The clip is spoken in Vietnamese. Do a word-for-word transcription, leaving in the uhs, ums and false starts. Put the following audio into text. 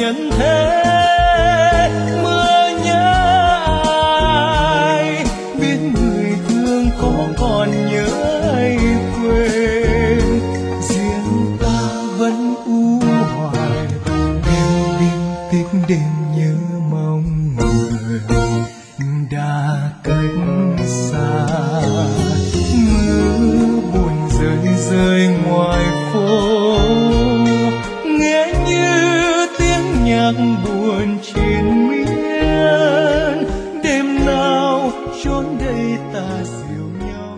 nhân thế. Mưa nhớ ai, biết người thương có còn nhớ hay quên. Riêng ta vẫn u hoài, đêm đêm tích đêm nhớ.